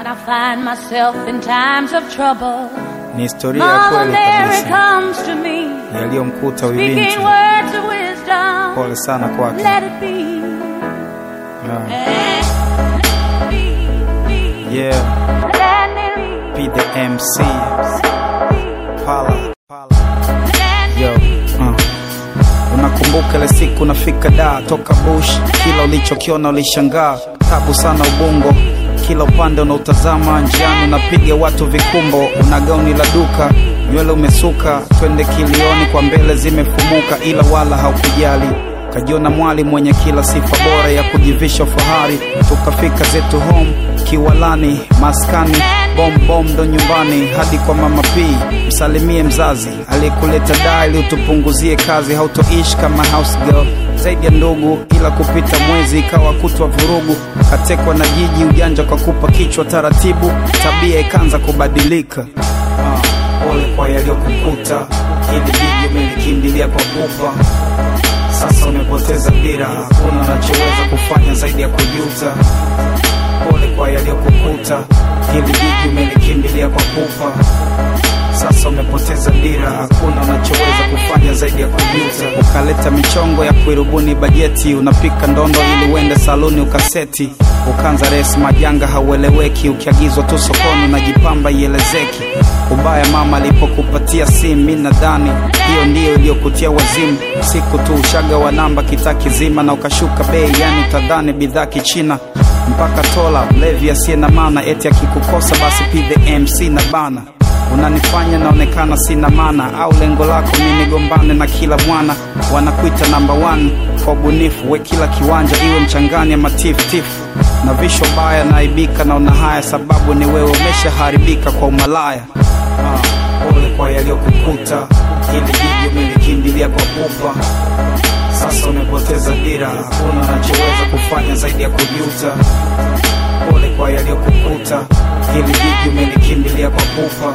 When I find myself in times of trouble, ni historia ya kweli kabisa yaliyomkuta huyu binti. Pole sana kwake. Yeah. Be the MC. Pala. Yo. Unakumbuka ile siku unafika da toka bush, kila ulichokiona ulishangaa, tabu sana ubongo, kila upande unautazama, njiani unapiga watu vikumbo, una gauni la duka, nywele umesuka, twende Kilioni kwa mbele zimefumuka, ila wala haukujali. Kajiona mwali mwenye kila sifa bora ya kujivisha fahari. Tukafika zetu home Kiwalani, maskani bom ndo nyumbani, hadi kwa mama P. Msalimie mzazi aliyekuleta daa ili utupunguzie kazi. Hautoishi kama house girl zaidi ya ndugu, ila kupita mwezi ikawa kutwa vurugu. Katekwa na jiji, ujanja kwa kupa kichwa taratibu, tabia ikaanza kubadilika. Pole kwa yaliyokukuta, hili jiji umelikimbilia kwa pupa. Sasa umepoteza dira, hakuna unachoweza kufanya zaidi ya kujuta. Pole kwa yaliyokukuta, hili jiji umelikimbilia kwa pupa. Sasa umepoteza dira, hakuna unachoweza kufanya zaidi ya kujuta. Ukaleta michongo ya kuirubuni bajeti, unapika ndondo ili uende saluni ukaseti. Ukanza resi majanga haueleweki, ukiagizwa tu sokoni unajipamba ielezeki. Ubaya mama alipokupatia simu, mimi nadhani hiyo ndio iliyokutia wazimu. Siku tu ushaga wa namba kitaki zima, na ukashuka bei, yani utadhani bidhaa kichina. Mpaka tola mlevi asiye na maana, eti akikukosa basi the MC na bana. Unanifanya naonekana sina maana, au lengo lako mimi nigombane na kila mwana. Wanakuita number 1 kwa ubunifu, we kila kiwanja iwe mchangani ya matiftifu. Na visho baya naibika na una haya, sababu ni wewe umeshaharibika kwa umalaya. Pole kwa yaliyokukuta, hili jiji umelikimbilia kwa pupa. Sasa umepoteza dira, hakuna unachoweza kufanya zaidi ya kujuta. Pole kwa yaliyokukuta, hili jiji umelikimbilia kwa pupa.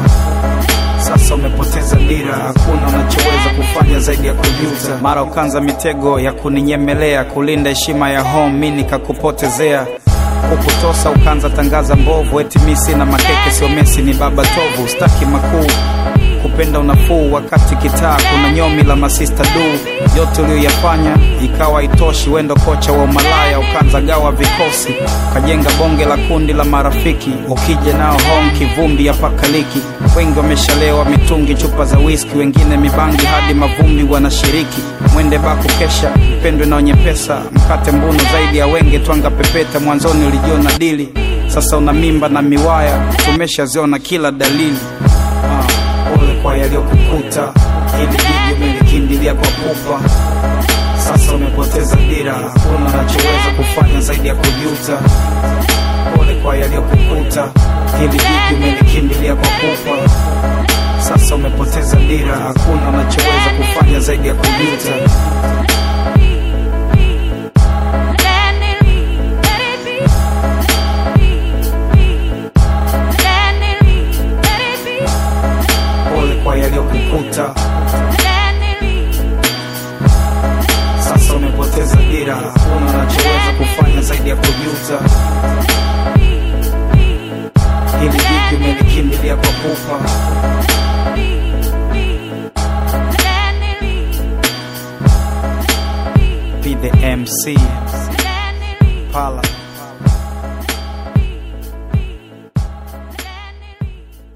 Sasa umepoteza dira, hakuna unachoweza kufanya zaidi ya kujuta. Mara ukanza mitego ya kuninyemelea, kulinda heshima ya home, mimi nikakupotezea. Kukutosa ukanza tangaza mbovu, eti mimi sina makeke, sio Messi ni baba tovu. Staki makuu, kupenda unafuu, wakati kitaa kuna nyomi la masista du. Yote uliyoyafanya ikawa itoshi, wendo kocha wa umalaya. Ukanza gawa vikosi, kajenga bonge la kundi la marafiki. Ukija nao home kivumbi ya pakaliki. Wengi wameshalewa mitungi, chupa za whisky, wengine mibangi hadi mavumbi wanashiriki. Mwende baku kesha, pendwe na wenye pesa, mkate mbuno zaidi ya wenge, twanga pepeta. Mwanzoni ulijiona dili, sasa una mimba na miwaya, tumeshaziona kila dalili. Pole kwa yaliyokukuta, hili jiji umelikimbilia kwa pupa. Sasa umepoteza dira, hakuna unachoweza kufanya zaidi ya kujuta. Pole kwa yaliyokukuta, hili jiji umelikimbilia kwa pupa. Sasa umepoteza dira, hakuna unachoweza kufanya zaidi ya kujuta.